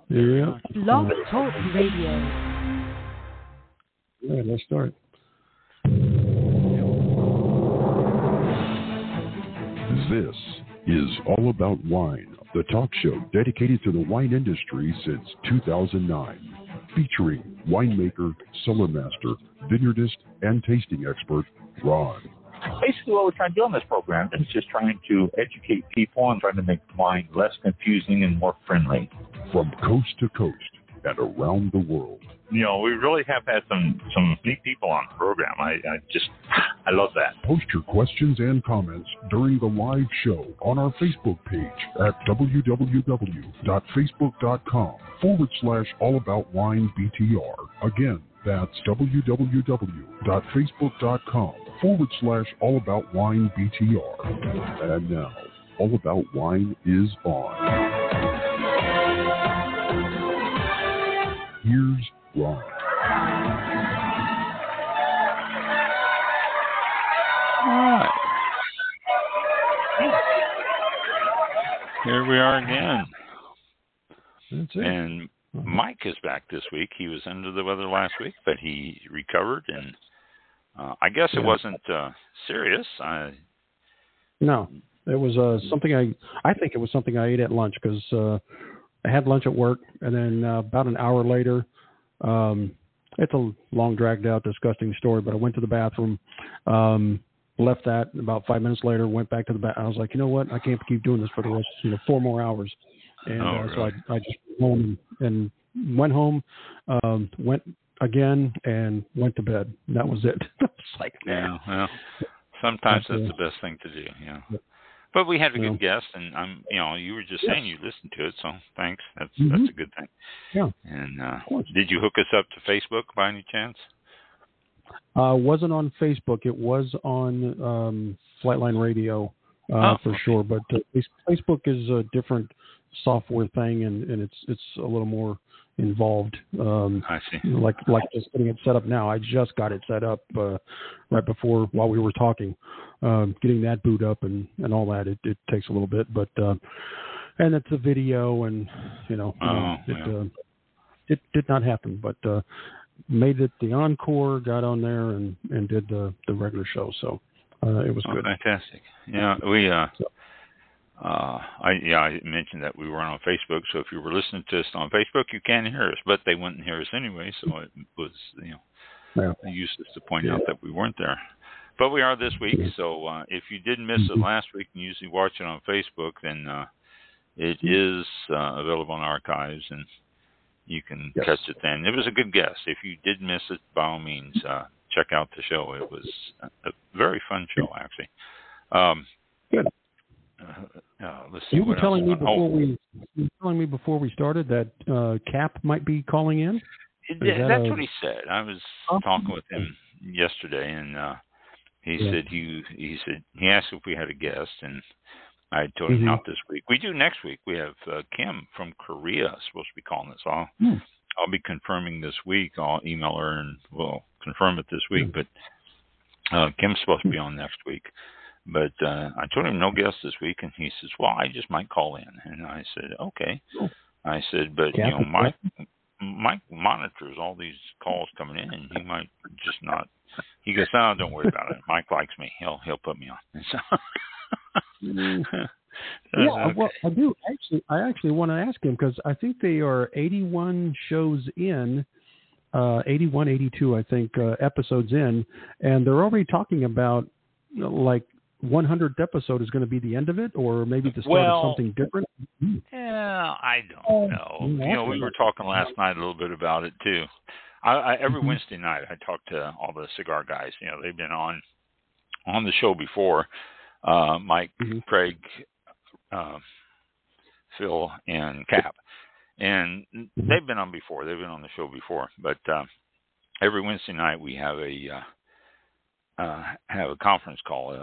Yeah. Blog Talk Radio. All right, let's start. This is All About Wine, the talk show dedicated to the wine industry since 2009, featuring winemaker, cellar master, vineyardist, and tasting expert, Ron. Basically, what we're trying to do on this program is just trying to educate people and trying to make wine less confusing and more friendly. From coast to coast and around the world. You know, we really have had some neat people on the program. I love that. Post your questions and comments during the live show on our Facebook page at www.facebook.com/allaboutwinebtr. Again, that's www.facebook.com/allaboutwinebtr. And now, All About Wine is on. Here's Ron. All right. Here we are again. That's it. And Mike is back this week. He was under the weather last week, but he recovered, and I guess it wasn't serious. No, it was something I think it was something I ate at lunch because I had lunch at work, and then about an hour later, it's a long, dragged-out, disgusting story, but I went to the bathroom, left that, and about 5 minutes later, went back to the bathroom. I was like, you know what? I can't keep doing this for the rest, 4 more hours. And so I just went home and went home, went again, and went to bed. And that was it. It's like, yeah, well, sometimes that's the best thing to do, yeah. But we had a good guest, and you were just saying you listened to it, so thanks. That's a good thing. Yeah. And did you hook us up to Facebook by any chance? Wasn't on Facebook. It was on Flightline Radio for sure. But Facebook is a different software thing, and it's a little more involved. I see. Like just getting it set up now. I just got it set up right before while we were talking. Getting that boot up and all that, it takes a little bit, but and it's a video, and it did not happen, but made it the encore, got on there and did the regular show, so it was good. Fantastic. Yeah, we I mentioned that we were on Facebook, so if you were listening to us on Facebook, you can hear us, but they wouldn't hear us anyway, so it was useless to point out that we weren't there. But we are this week, so if you did miss it last week and usually watch it on Facebook, then it is available in archives, and you can catch it then. It was a good guest. If you did miss it, by all means, check out the show. It was a very fun show, actually. Good. Let's see. You were telling me before we started that Cap might be calling in. That's what he said. I was talking with him yesterday, and he said he asked if we had a guest, and I told him not this week. We do next week. We have Kim from Korea supposed to be calling us. I'll be confirming this week. I'll email her and we'll confirm it this week. But Kim's supposed to be on next week. But I told him no guest this week, and he says, "Well, I just might call in." And I said, "Okay." I said, "But Mike monitors all these calls coming in, and he might just not." He goes, "No, don't worry about it. Mike likes me. He'll put me on." So, well, I do I actually want to ask him because I think they are 81 shows in, 81, 82, I think, episodes in, and they're already talking about like 100th episode is going to be the end of it, or maybe the start of something different. Yeah, I don't know. We were talking last night a little bit about it too. Every Wednesday night, I talk to all the cigar guys. They've been on the show before. Mike, Craig, Phil, and Cap, and they've been on before. They've been on the show before. But every Wednesday night, we have a conference call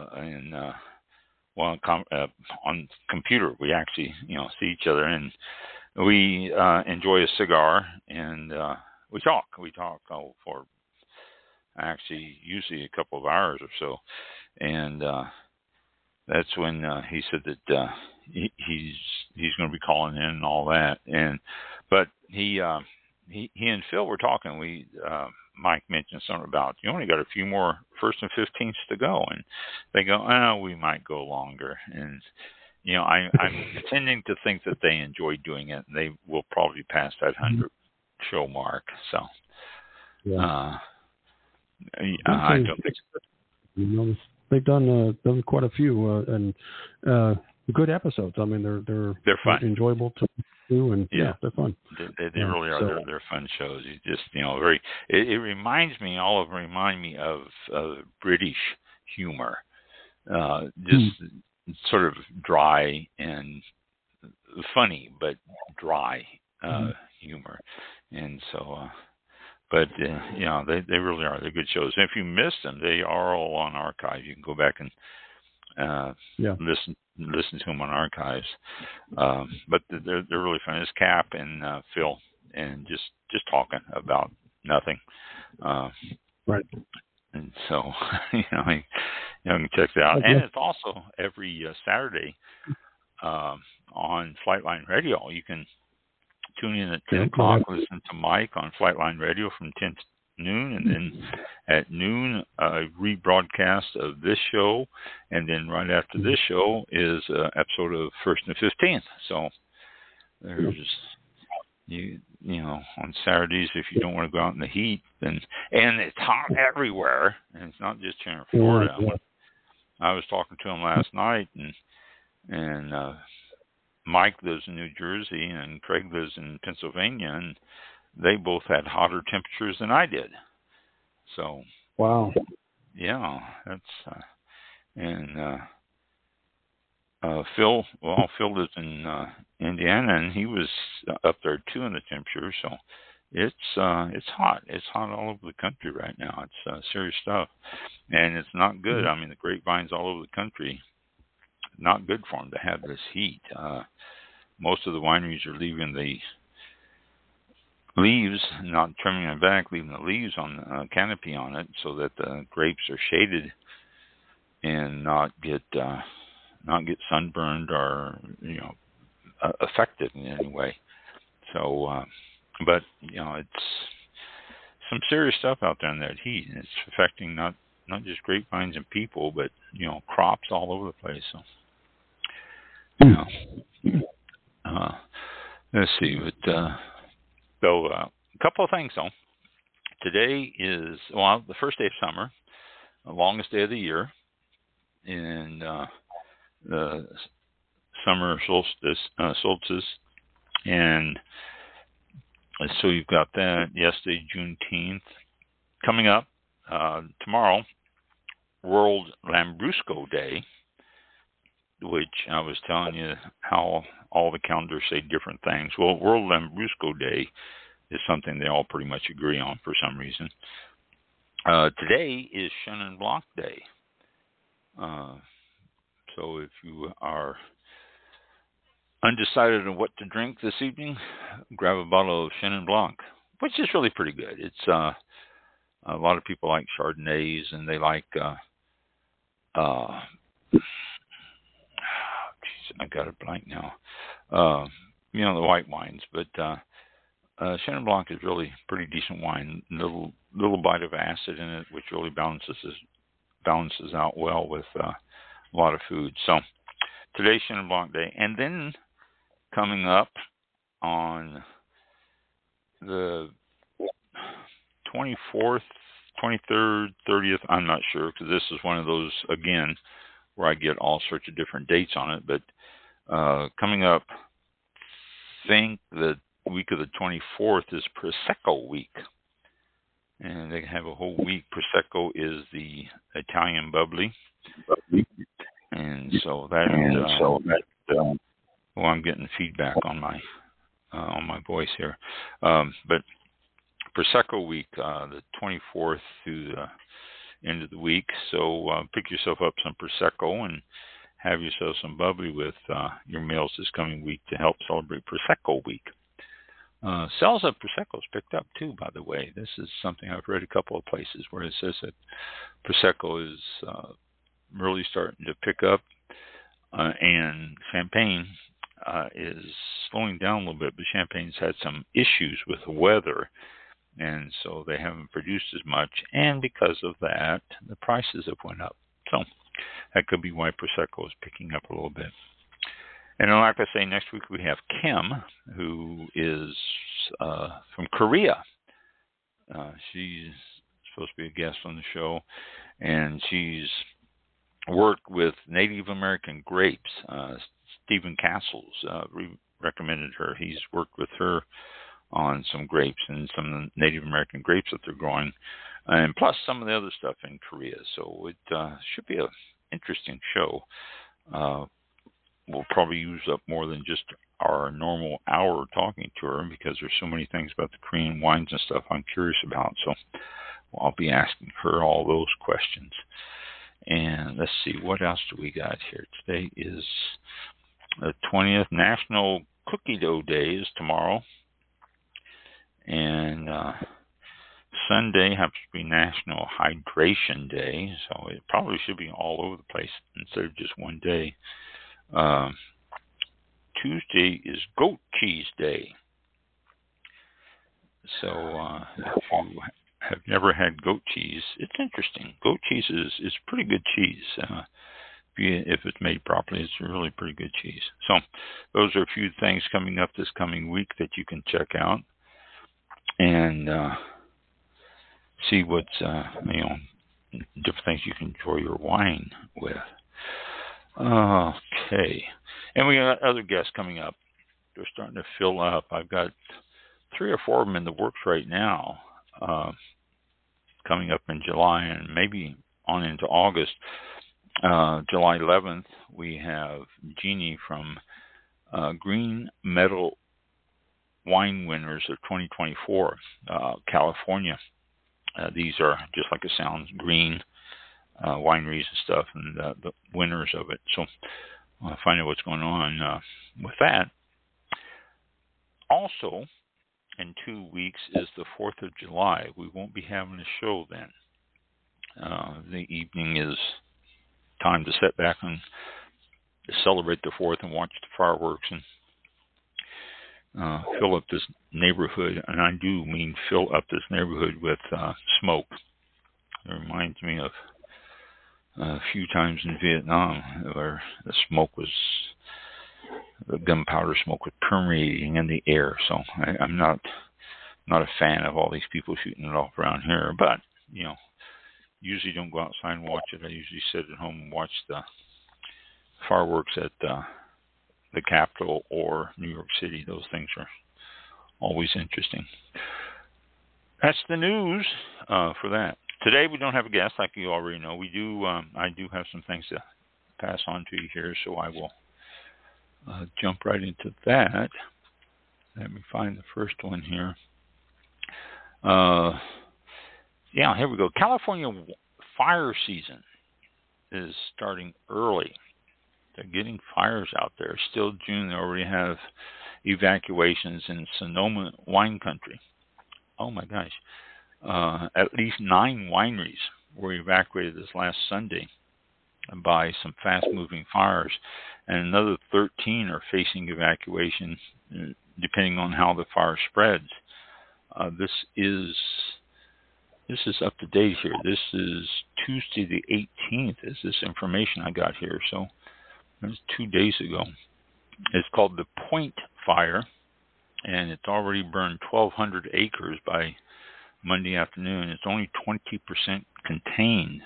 on computer. We actually see each other, and we enjoy a cigar, and we talk for actually usually a couple of hours or so, and that's when he said that he's going to be calling in and all that. but he and Phil were talking. Mike mentioned something about you only got a few more 1st and 15ths to go, and they go, oh, we might go longer. And I'm tending to think that they enjoy doing it, and they will probably pass that 100 show mark. So, I don't think they've done quite a few and good episodes. I mean, they're fun, enjoyable to do, and they're fun. They really are. So, they're fun shows. You just very. It reminds me. All of them remind me of British humor. Just sort of dry and funny, but dry humor, and so. But they really are. They're good shows. And if you missed them, they are all on archive. You can go back and listen to them on archives. But they're really fun. It's Cap and Phil, and just talking about nothing. Right. And so you can check that out. Okay. And it's also every Saturday on Flightline Radio. You can tune in at 10 o'clock, listen to Mike on Flightline Radio from 10 to noon, and then at noon, a rebroadcast of this show, and then right after this show is an episode of 1st and 15th. So there's, on Saturdays, if you don't want to go out in the heat, and it's hot everywhere, and it's not just here in Florida. I was talking to him last night, and Mike lives in New Jersey and Craig lives in Pennsylvania, and they both had hotter temperatures than I did. So, wow, yeah, that's Phil lives in Indiana, and he was up there too in the temperature. So it's hot. It's hot all over the country right now. It's serious stuff, and it's not good. I mean, the grapevines all over the country. Not good for them to have this heat. Most of the wineries are leaving the leaves, not trimming them back, leaving the leaves on the canopy on it, so that the grapes are shaded and not get sunburned or affected in any way. So, but it's some serious stuff out there in that heat, and it's affecting not just grapevines and people, but crops all over the place. So. Let's see, but a couple of things though. Today is the first day of summer, the longest day of the year, and the summer solstice, and so you've got that. Yesterday, Juneteenth, coming up tomorrow, World Lambrusco Day, which I was telling you how all the calendars say different things. Well, World Lambrusco Day is something they all pretty much agree on for some reason. Today is Chenin Blanc Day. So if you are undecided on what to drink this evening, grab a bottle of Chenin Blanc, which is really pretty good. It's a lot of people like Chardonnays, and they like I got a blank now. The white wines, but Chenin Blanc is really pretty decent wine. Little bite of acid in it, which really balances out well with a lot of food. So today's Chenin Blanc Day, and then coming up on the 24th, 23rd, 30th, I'm not sure, because this is one of those again where I get all sorts of different dates on it, but coming up, I think the week of the 24th is Prosecco week, and they have a whole week. Prosecco is the Italian bubbly, and so I'm getting feedback on my voice here, but Prosecco week, the 24th through the end of the week. So pick yourself up some Prosecco and have yourself some bubbly with your meals this coming week to help celebrate Prosecco week. Sales of Prosecco's picked up too, by the way. This is something I've read a couple of places where it says that Prosecco is really starting to pick up, and Champagne is slowing down a little bit, but Champagne's had some issues with the weather, and so they haven't produced as much. And because of that, the prices have went up. So that could be why Prosecco is picking up a little bit. And then, like I say, next week we have Kim, who is from Korea. She's supposed to be a guest on the show, and she's worked with Native American grapes. Stephen Castles recommended her. He's worked with her on some grapes and some of the Native American grapes that they're growing, and plus some of the other stuff in Korea. So it should be an interesting show. We'll probably use up more than just our normal hour talking to her because there's so many things about the Korean wines and stuff I'm curious about. So I'll be asking her all those questions. And let's see, what else do we got here? Today is the 20th. National Cookie Dough Day is tomorrow. And Sunday happens to be National Hydration Day. So it probably should be all over the place instead of just one day. Tuesday is Goat Cheese Day. So if you have never had goat cheese, it's interesting. Goat cheese is pretty good cheese. If it's made properly, it's really pretty good cheese. So those are a few things coming up this coming week that you can check out and see what's different things you can enjoy your wine with. Okay. And we got other guests coming up. They're starting to fill up. I've got 3 or 4 of them in the works right now, coming up in July and maybe on into August. July 11th, we have Jeannie from Green Medal Wine Winners of 2024, California. These are, just like it sounds, green wineries and stuff, and the winners of it. So I'll find out what's going on with that. Also, in 2 weeks is the 4th of July. We won't be having a show then. The evening is time to sit back and celebrate the 4th and watch the fireworks and fill up this neighborhood. And I do mean fill up this neighborhood with smoke. It reminds me of a few times in Vietnam where the gunpowder smoke was permeating in the air. So I'm not a fan of all these people shooting it off around here, but usually don't go outside and watch it. I usually sit at home and watch the fireworks at the Capitol or New York City. Those things are always interesting. That's the news for that. Today we don't have a guest, like you already know. We do. I do have some things to pass on to you here, so I will jump right into that. Let me find the first one here. Here we go. California fire season is starting early. They're getting fires out there. Still June, they already have evacuations in Sonoma wine country. Oh my gosh. At least 9 wineries were evacuated this last Sunday by some fast-moving fires, and another 13 are facing evacuation, depending on how the fire spreads. This is up to date here. This is Tuesday the 18th. Is this information I got here? So that was 2 days ago. It's called the Point Fire, and it's already burned 1,200 acres by Monday afternoon. It's only 20% contained.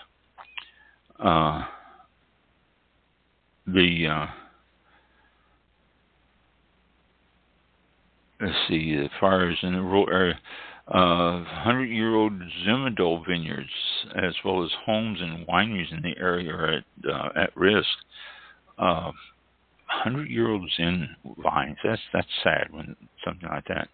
Let's see, the fires in the rural area. 100-year-old Zemindal vineyards, as well as homes and wineries in the area, are at risk. 100-year-old Zen vines. That's sad when something like that.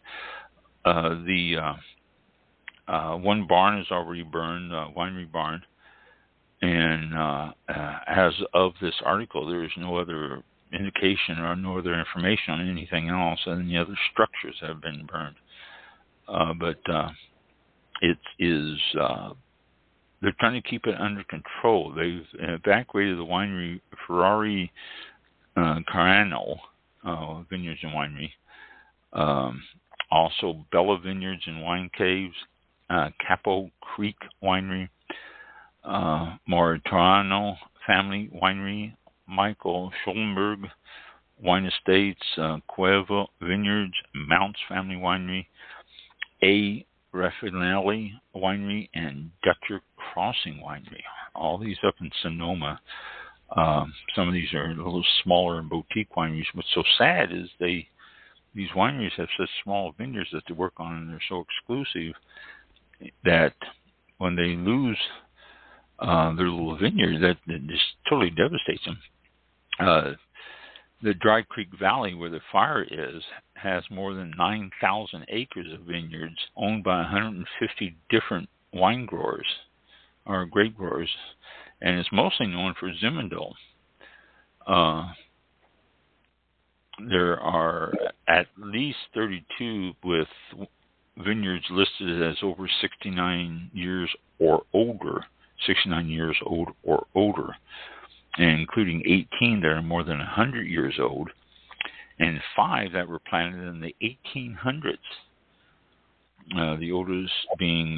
One barn is already burned, winery barn, and as of this article, there is no other indication or no other information on anything else, and the other structures have been burned. But it is they're trying to keep it under control. They've evacuated the winery Ferrari Carano Vineyards and Winery. Also, Bella Vineyards and Wine Caves, Capo Creek Winery, Mauritano Family Winery, Michael Schoenberg Wine Estates, Cueva Vineyards, Mounts Family Winery, A. Raffinelli Winery, and Dutcher Crossing Winery. All these up in Sonoma. Some of these are a little smaller boutique wineries. What's so sad is these wineries have such small vineyards that they work on, and they're so exclusive that when they lose their little vineyard, that just totally devastates them. The Dry Creek Valley, where the fire is, has more than 9,000 acres of vineyards owned by 150 different wine growers, or grape growers, and it's mostly known for Zinfandel. There are at least 32 with vineyards listed as over 69 years or older, or older, and including 18 that are more than 100 years old, and 5 that were planted in the 1800s. The oldest being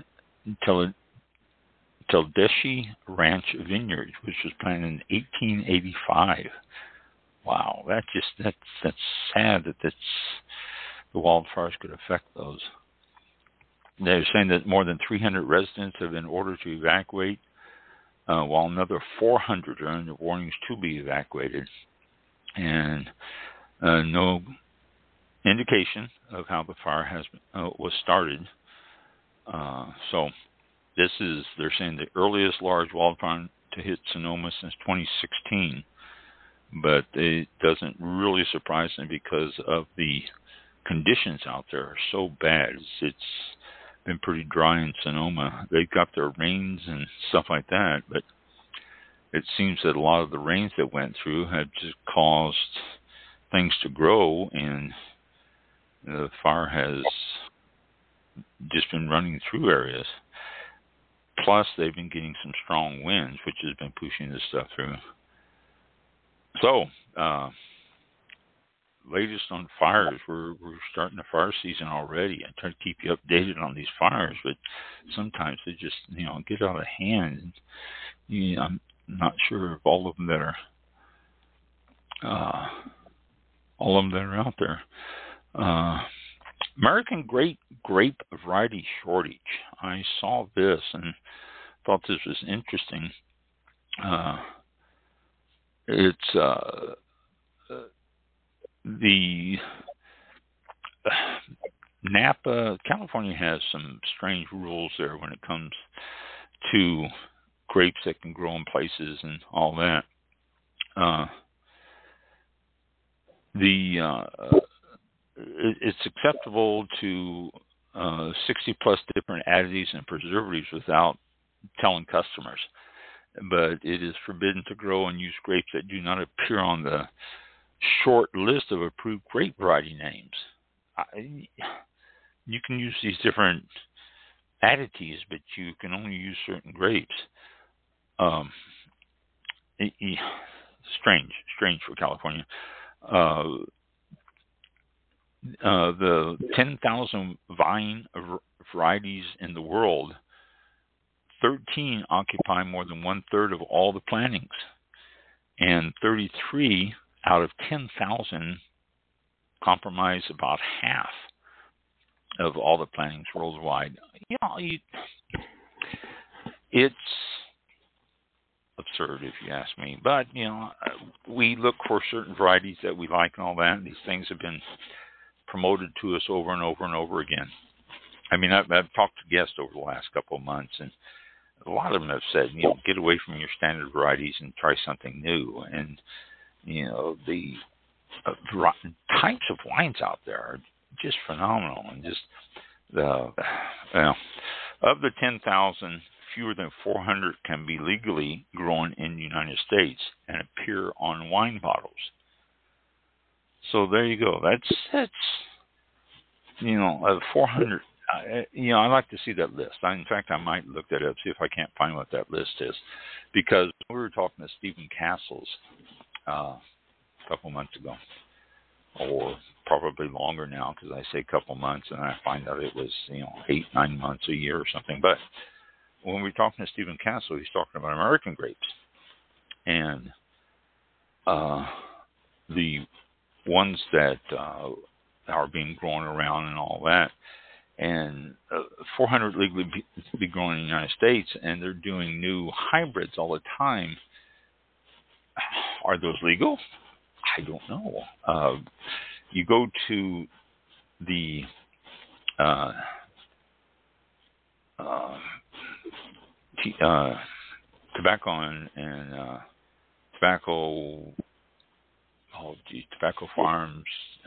Teldeshi Ranch Vineyard, which was planted in 1885. Wow, that's sad that the wildfires could affect those. They're saying that more than 300 residents have been ordered to evacuate, while another 400 are under warnings to be evacuated, and no indication of how the fire was started. So they're saying the earliest large wildfire to hit Sonoma since 2016, but it doesn't really surprise me because of the conditions out there are so bad. It's been pretty dry in Sonoma. They've got their rains and stuff like that, but it seems that a lot of the rains that went through have just caused things to grow, and the fire has just been running through areas. Plus, they've been getting some strong winds, which has been pushing this stuff through. So, latest on fires. We're starting the fire season already. I try to keep you updated on these fires, but sometimes they just, get out of hand. I'm not sure of all of them that are out there. American Grape Variety Shortage. I saw this and thought this was interesting. It's the Napa, California has some strange rules there when it comes to grapes that can grow in places and all that. It's acceptable to 60 plus different additives and preservatives without telling customers, but it is forbidden to grow and use grapes that do not appear on the short list of approved grape variety names. You can use these different additives, but you can only use certain grapes. Strange for California. The 10,000 vine varieties in the world, 13 occupy more than 1/3 of all the plantings, and 33 out of 10,000 comprise about half of all the plantings worldwide. It's absurd if you ask me, but we look for certain varieties that we like and all that, and these things have been promoted to us over and over and over again. I mean, I've talked to guests over the last couple of months, and a lot of them have said, get away from your standard varieties and try something new. And the types of wines out there are just phenomenal, and just of the 10,000, fewer than 400 can be legally grown in the United States and appear on wine bottles. So there you go. That's 400. I'd like to see that list. In fact, I might look that up, see if I can't find what that list is, because we were talking to Stephen Castles a couple months ago, or probably longer now, because I say a couple months and I find out it was 8-9 months, a year or something. But when we're talking to Stephen Castle, he's talking about American grapes, and the ones that are being grown around and all that, and 400 legally be grown in the United States, and they're doing new hybrids all the time. Are those legal? I don't know. You go to the tobacco and tobacco farms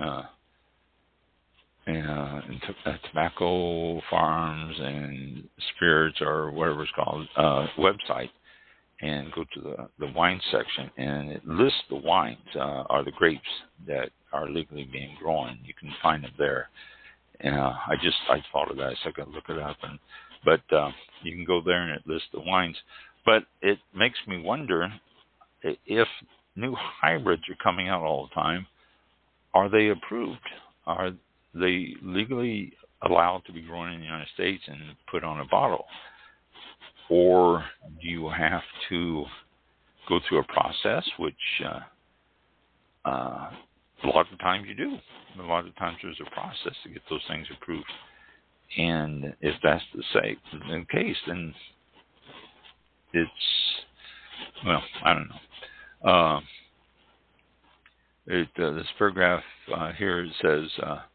and tobacco farms and spirits, or whatever it's called, website, and go to the wine section, and it lists the wines, or the grapes that are legally being grown. You can find them there. And I thought of that, so I could look it up. But you can go there and it lists the wines. But it makes me wonder, if new hybrids are coming out all the time, are they approved? Are they legally allowed to be grown in the United States and put on a bottle? Or do you have to go through a process, which a lot of times you do. A lot of times there's a process to get those things approved. And if that's the case, then it's, well, I don't know. This paragraph here says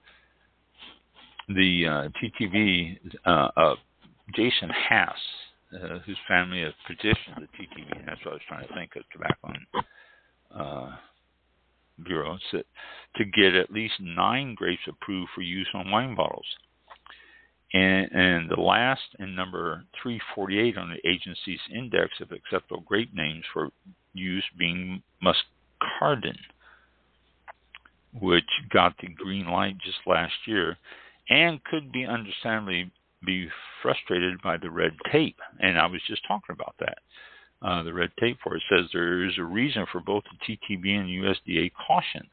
the TTB, Jason Haas, whose family has petitioned the TTB, and that's what I was trying to think of, Tobacco and Bureau, to get at least 9 grapes approved for use on wine bottles. And the last, in number 348 on the agency's index of acceptable grape names for use, being Muscardin, which got the green light just last year, and could be understandably be frustrated by the red tape. And I was just talking about that. The red tape for it says there is a reason for both the TTB and USDA cautions.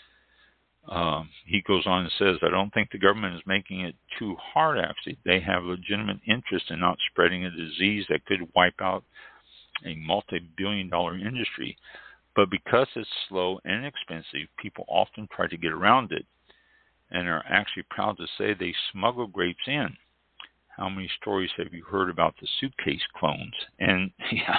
He goes on and says, I don't think the government is making it too hard, actually. They have legitimate interest in not spreading a disease that could wipe out a multi-billion-dollar industry. But because it's slow and expensive, people often try to get around it and are actually proud to say they smuggle grapes in. How many stories have you heard about the suitcase clones? And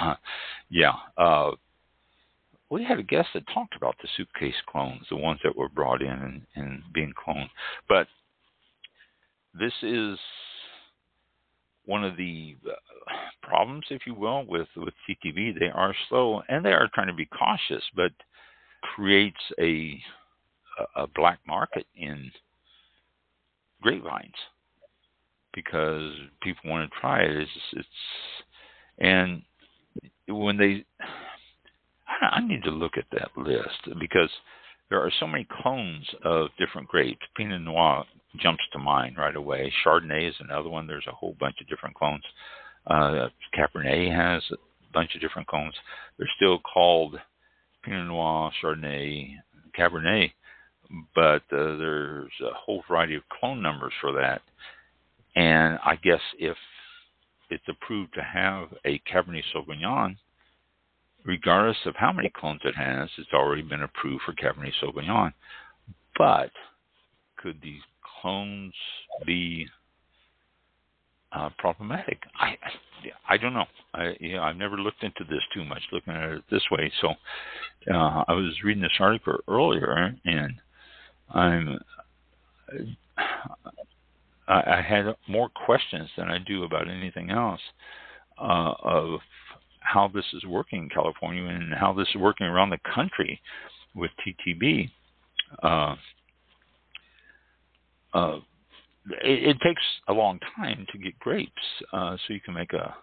we had a guest that talked about the suitcase clones, the ones that were brought in and being cloned. But this is one of the problems, if you will, with TTB. They are slow, and they are trying to be cautious, but creates a black market in grapevines because people want to try it. And when they... I need to look at that list because there are so many clones of different grapes. Pinot Noir jumps to mind right away. Chardonnay is another one. There's a whole bunch of different clones. Cabernet has a bunch of different clones. They're still called Pinot Noir, Chardonnay, Cabernet, but there's a whole variety of clone numbers for that. And I guess if it's approved to have a Cabernet Sauvignon, regardless of how many clones it has, it's already been approved for Cabernet Sauvignon. But could these clones be problematic? I don't know. I've never looked into this too much, looking at it this way. So I was reading this article earlier, and I had more questions than I do about anything else of how this is working in California and how this is working around the country with TTB. It takes a long time to get grapes, so you can make a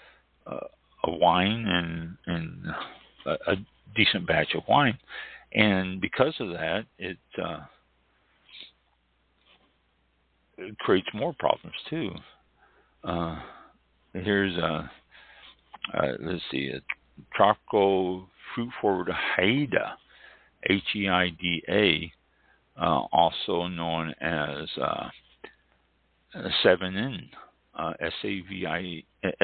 wine and a decent batch of wine. And because of that, it creates more problems too. Here's let's see, Tropical Fruit Forward Haida, Heida, also known as 7N, Savagnin,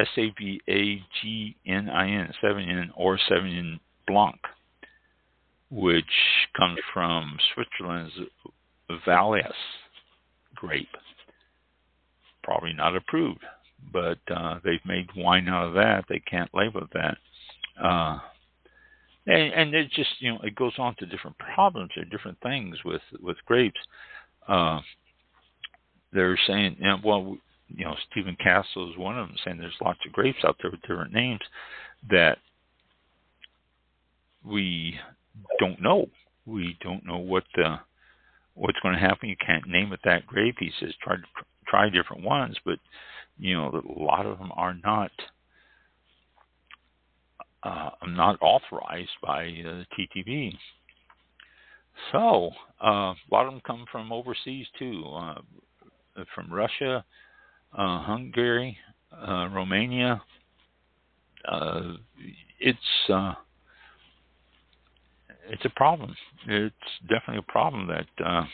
7N or 7N Blanc, which comes from Switzerland's Valais grape. Probably not approved, but they've made wine out of that. They can't label that. And it just, it goes on to different problems or different things with grapes. They're saying, Stephen Castle is one of them, saying there's lots of grapes out there with different names that we don't know. We don't know what's going to happen. You can't name it that grape. He says try different ones, but a lot of them are not authorized by TTB. So a lot of them come from overseas too, from Russia, Hungary, Romania. It's a problem. It's definitely a problem that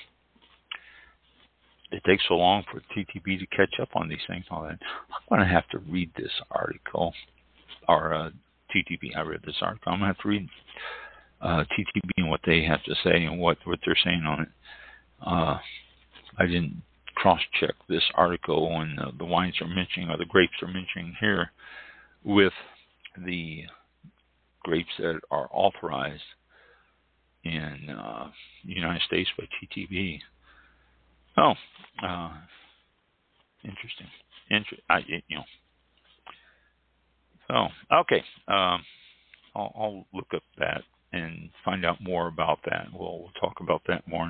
it takes so long for TTB to catch up on these things. All that. I'm going to have to read this article, or TTB. I read this article. I'm going to have to read TTB and what they have to say and what they're saying on it. I didn't cross-check this article and the wines are mentioning, or the grapes are mentioning here, with the grapes that are authorized in the United States by TTB. Oh, interesting. So, okay. I'll look up that and find out more about that. We'll talk about that more.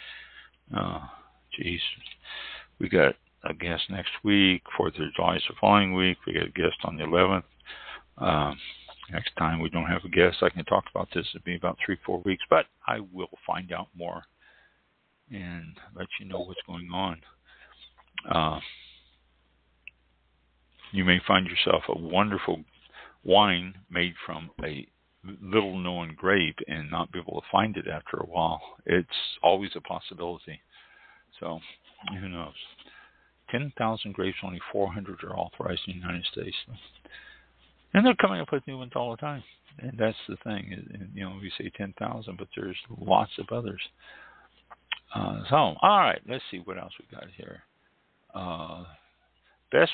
We got a guest next week. 4th of July is the following week. We got a guest on the 11th. Next time we don't have a guest, I can talk about this. It'll be about 3-4 weeks, but I will find out more and let you know what's going on. You may find yourself a wonderful wine made from a little-known grape and not be able to find it after a while. It's always a possibility. So, who knows? 10,000 grapes, only 400 are authorized in the United States. And they're coming up with new ones all the time. And that's the thing. We say 10,000, but there's lots of others. So, all right, let's see what else we got here. Best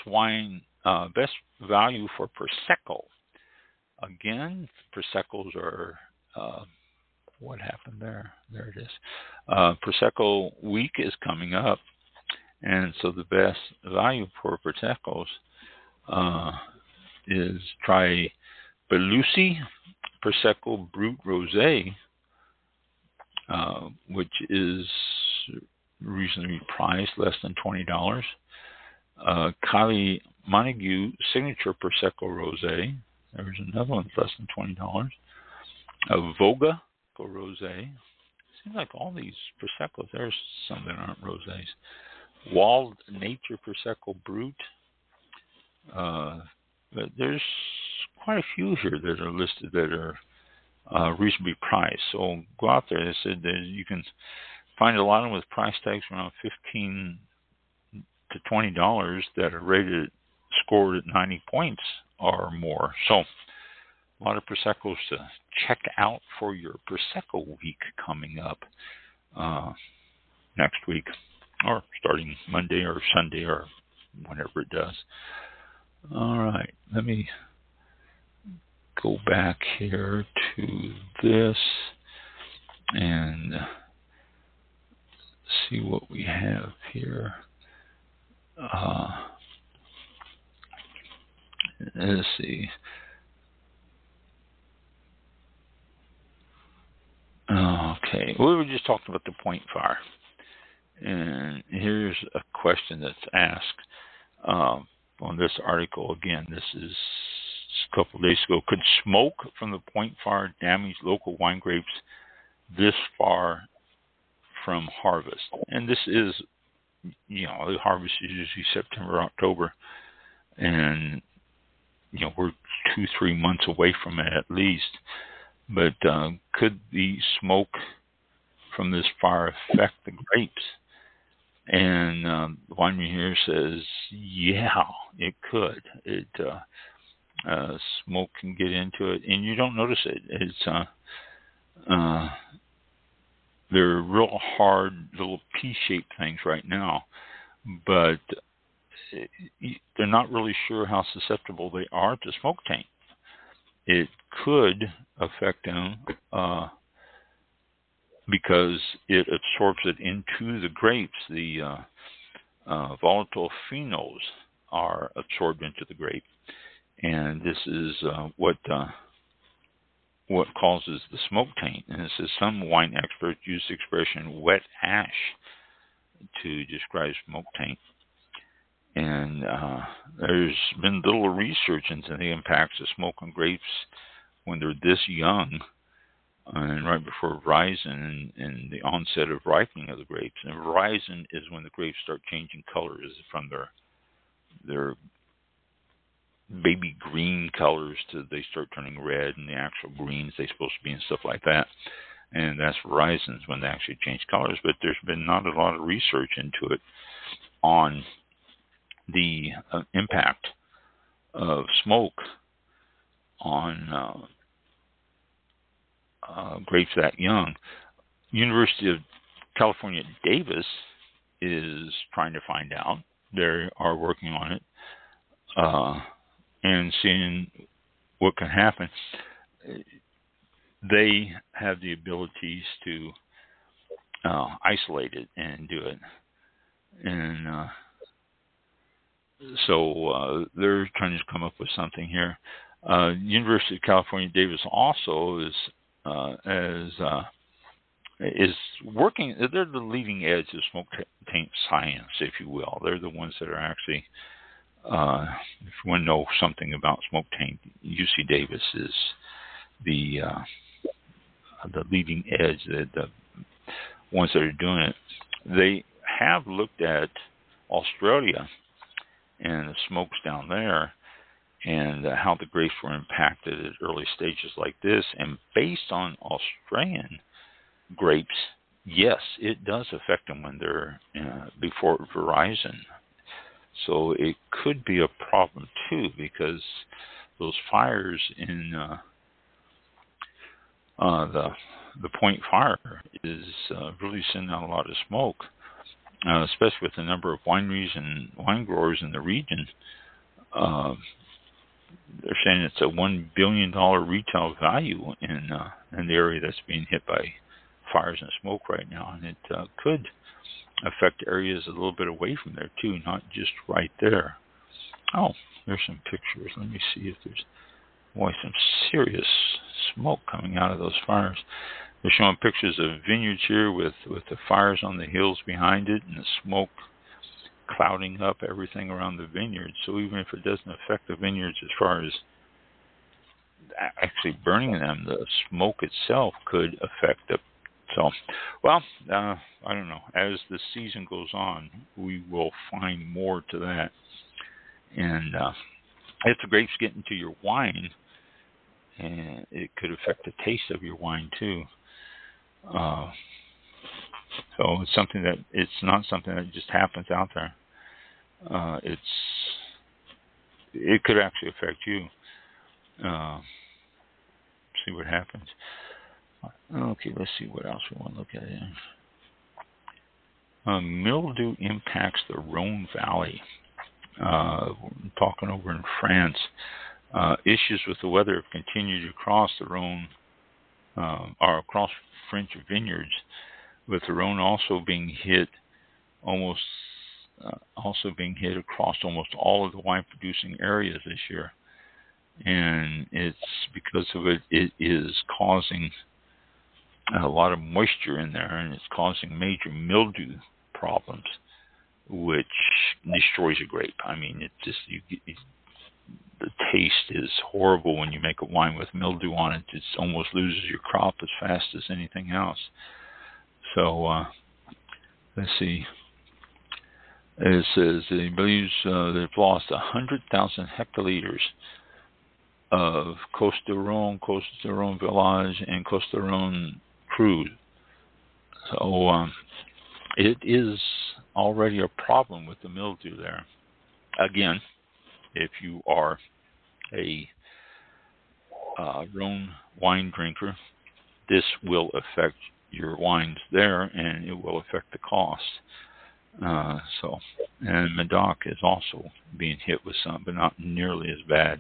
value for Prosecco. Again, Proseccos are, what happened there? There it is. Prosecco week is coming up. And so the best value for Proseccos is try Belusi Prosecco Brut Rosé, which is reasonably priced, less than $20. Kylie Montague Signature Prosecco Rosé. There's another one less than $20. Voga Rosé. Seems like all these Proseccos, there's some that aren't rosés. Wild Nature Prosecco Brut. But there's quite a few here that are listed that are reasonably priced. So go out there. They said that you can find a lot of them with price tags around $15 to $20 that are scored at 90 points or more. So a lot of Proseccos to check out for your Prosecco week coming up next week, or starting Monday or Sunday or whenever it does. All right, let me go back here to this and see what we have here. Let's see. Okay, we were just talking about the Point Fire. And here's a question that's asked on this article. Again, this is a couple of days ago. Could smoke from the Point Fire damage local wine grapes this far from harvest? And this is, the harvest is usually September, October. And, we're 2-3 months away from it at least. But could the smoke from this fire affect the grapes? And the winery here says, yeah, it could. Smoke can get into it, and you don't notice it. It's they're real hard little pea-shaped things right now, but they're not really sure how susceptible they are to smoke taint. It could affect them because it absorbs it into the grapes. The volatile phenols are absorbed into the grape, and this is what causes the smoke taint. And it says some wine experts use the expression wet ash to describe smoke taint. And there's been little research into the impacts of smoke on grapes when they're this young and right before horizon and the onset of ripening of the grapes. And horizon is when the grapes start changing colors from their baby green colors to they start turning red and the actual greens they're supposed to be and stuff like that. And that's horizons when they actually change colors. But there's been not a lot of research into it on the impact of smoke on grapes that young. University of California, Davis is trying to find out. They are working on it and seeing what can happen. They have the abilities to isolate it and do it. And so they're trying to come up with something here. University of California, Davis also is working. They're the leading edge of smoke taint science, if you will. They're the ones that are actually, if you want to know something about smoke taint, UC Davis is the leading edge, the ones that are doing it. They have looked at Australia and the smokes down there and how the grapes were impacted at early stages like this. And based on Australian grapes, yes, it does affect them when they're before horizon. So it could be a problem too, because those fires in the Point Fire is really sending out a lot of smoke, especially with the number of wineries and wine growers in the region. They're saying it's a $1 billion retail value in the area that's being hit by fires and smoke right now, and it could affect areas a little bit away from there too, not just right there. Oh, there's some pictures. Let me see if there's some serious smoke coming out of those fires. They're showing pictures of vineyards here with the fires on the hills behind it and the smoke clouding up everything around the vineyards. So even if it doesn't affect the vineyards as far as actually burning them, the smoke itself could affect it. So, well, I don't know. As the season goes on, we will find more to that. And if the grapes get into your wine, and it could affect the taste of your wine too. So it's not something that just happens out there. It could actually affect you. See what happens. Okay, let's see what else we want to look at here. Mildew impacts the Rhone Valley. We're talking over in France. Issues with the weather have continued across the Rhone, or across French vineyards, with the Rhone also being hit across almost all of the wine-producing areas this year. And it's because of it is causing a lot of moisture in there, and it's causing major mildew problems, which destroys a grape. I mean, it just the taste is horrible when you make a wine with mildew on it. It almost loses your crop as fast as anything else. So let's see. It says it believes they've lost 100,000 hectoliters of Côtes du Rhône Village, and Côtes du Rhône Cru So it is already a problem with the mildew there. Again, if you are a Rhone wine drinker, this will affect your wines there, and it will affect the cost. And Medoc is also being hit with some, but not nearly as bad.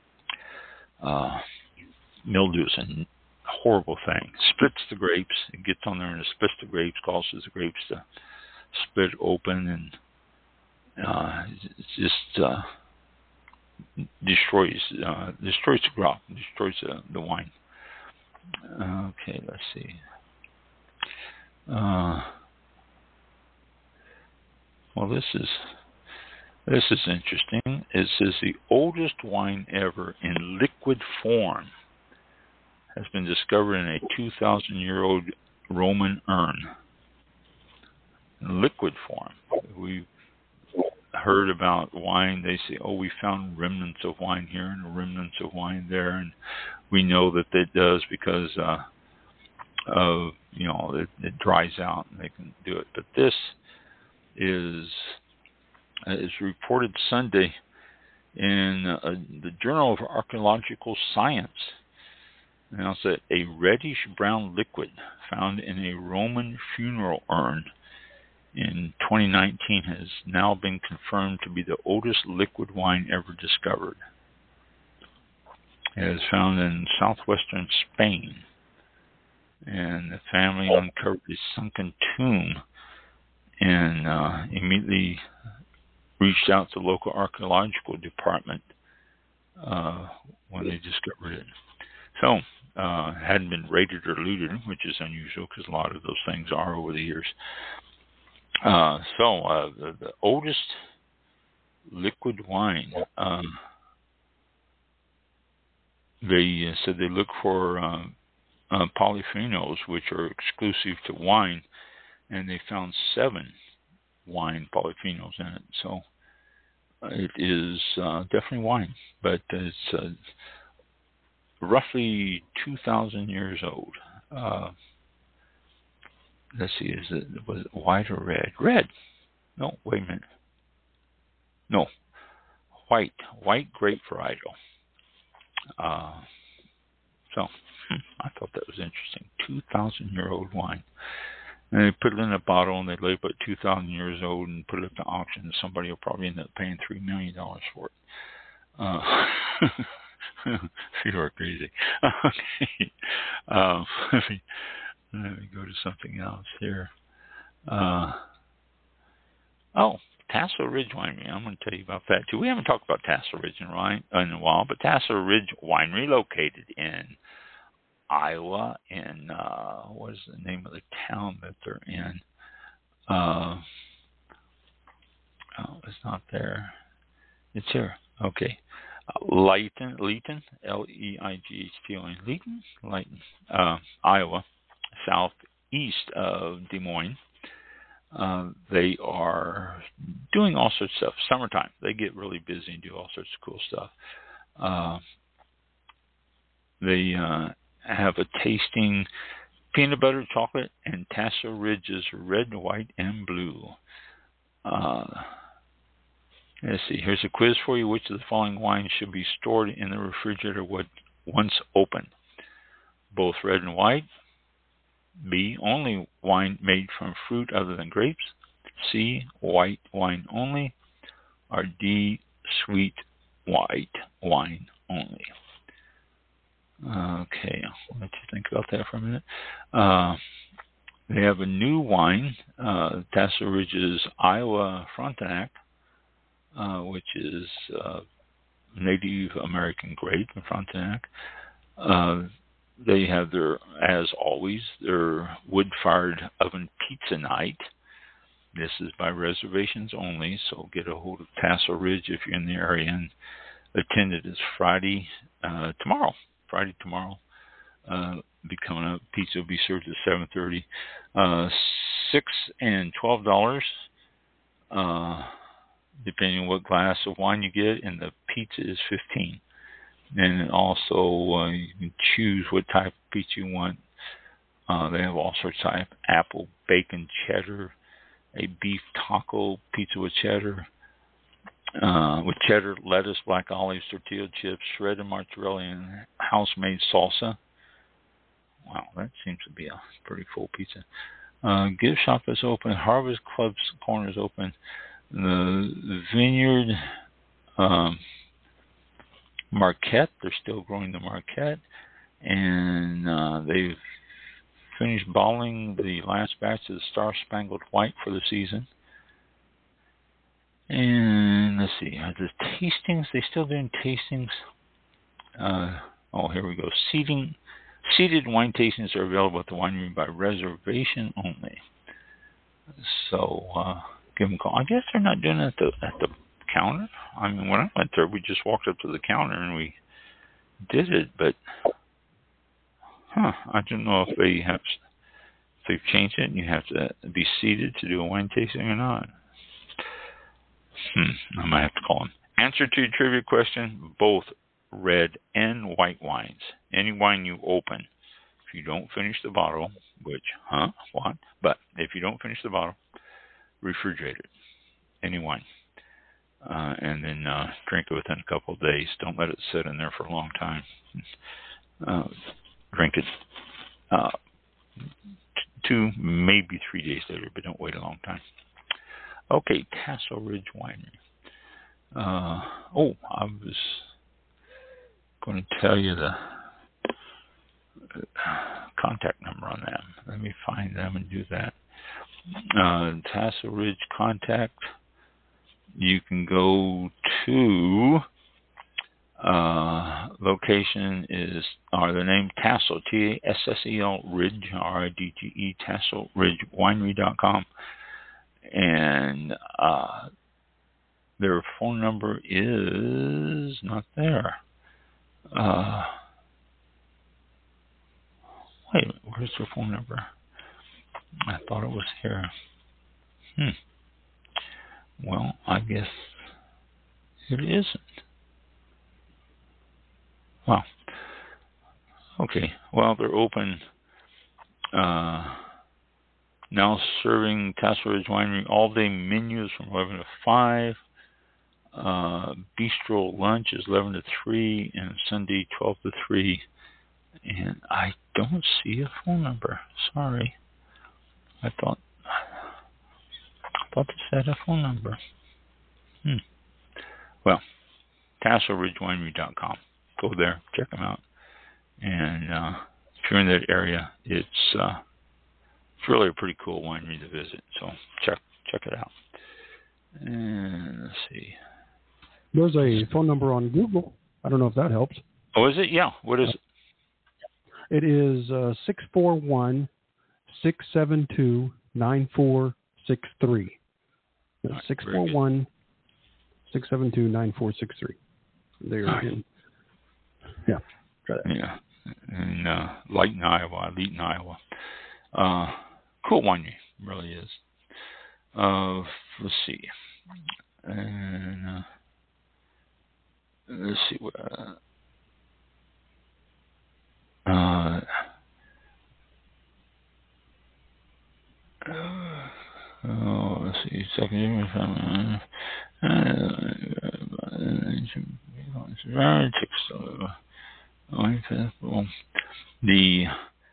Mildew is a horrible thing. Splits the grapes. It gets on there and it splits the grapes, causes the grapes to split open, and it just destroys the crop, destroys the wine. Okay, let's see. Well, this is interesting. It says the oldest wine ever in liquid form has been discovered in a 2,000-year-old Roman urn. In liquid form. We've heard about wine. They say, "Oh, we found remnants of wine here and remnants of wine there," and we know that it does because of it dries out and they can do it. But this is reported Sunday in the Journal of Archaeological Science. Now it said a reddish-brown liquid found in a Roman funeral urn in 2019 has now been confirmed to be the oldest liquid wine ever discovered. It is found in southwestern Spain, and the family uncovered a sunken tomb and immediately reached out to the local archaeological department when they discovered it. So, hadn't been raided or looted, which is unusual because a lot of those things are over the years. The oldest liquid wine, they said they look for polyphenols, which are exclusive to wine, and they found 7 wine polyphenols in it. So it is definitely wine, but it's roughly 2,000 years old. Let's see, was it white or red? Red. No, wait a minute. No, white grape varietal. I thought that was interesting. 2,000-year-old wine. And they put it in a bottle and they label it 2,000 years old and put it up to auction. And somebody will probably end up paying $3 million for it. You are crazy. Okay. Let me go to something else here. Tassel Ridge Winery. I'm going to tell you about that too. We haven't talked about Tassel Ridge in a while, but Tassel Ridge Winery, located in Iowa, in what is the name of the town that they're in? It's not there. It's here. Okay. Leighton, Leighton, Leighton, Iowa, southeast of Des Moines. They are doing all sorts of stuff. Summertime, they get really busy and do all sorts of cool stuff. They have a tasting peanut butter, chocolate, and Tassel Ridge's red, white, and blue. Let's see. Here's a quiz for you. Which of the following wines should be stored in the refrigerator once open? Both red and white. B, only wine made from fruit other than grapes. C, white wine only. Or D, sweet white wine only. Okay, I'll let you think about that for a minute. They have a new wine, Tassel Ridge's Iowa Frontenac, which is Native American grape in Frontenac. They have as always, their wood-fired oven pizza night. This is by reservations only, so get a hold of Tassel Ridge if you're in the area and attend it. It's Friday tomorrow. Be coming up. Pizza will be served at 7:30. $6 and $12, depending on what glass of wine you get, and the pizza is $15. And also you can choose what type of pizza you want. They have all sorts of type: apple, bacon, cheddar, a beef taco, pizza with cheddar, lettuce, black olives, tortilla chips, shredded mozzarella, and house-made salsa. Wow, that seems to be a pretty full pizza. Gift shop is open. Harvest Club's corner is open. The Vineyard Marquette, they're still growing the Marquette. And they've finished bottling the last batch of the Star Spangled White for the season. And let's see, the tastings, they still doing tastings. Here we go. Seated wine tastings are available at the winery by reservation only. So give them a call. I guess they're not doing it at the counter. I mean, when I went there, we just walked up to the counter and we did it, but I don't know if they've changed it and you have to be seated to do a wine tasting or not. I might have to call them. Answer to your trivia question: both red and white wines. Any wine you open, if you don't finish the bottle, which, what? But if you don't finish the bottle, refrigerate it. Any wine. And then drink it within a couple of days. Don't let it sit in there for a long time. Drink it 2, maybe 3 days later, but don't wait a long time. Okay, Tassel Ridge Winery. I was going to tell you the contact number on them. Let me find them and do that. Tassel Ridge contact. You can go to location the name Tassel, Tassel Ridge, RIDGE, Tassel Ridge Winery.com. And their phone number is not there. Wait a minute, where's their phone number? I thought it was here. Well, I guess it isn't. Wow. Okay. Well, they're open now, serving Tassel Ridge Winery all-day menus from 11 to 5. Bistro lunch is 11 to 3, and Sunday 12 to 3. And I don't see a phone number. Sorry. I thought this had a phone number. Well, TasselRidgeWinery.com. Go there, check them out. And if you're in that area, it's really a pretty cool winery to visit. So check it out. And let's see. There's a phone number on Google. I don't know if that helps. Oh, is it? Yeah. What is it? It is 641-672-9463. 641-672-9463. They're in. Yeah. Try that. Yeah. In Layton, Iowa. Cool winery. Really is. Let's see. And let's see what. Let's see. Second. The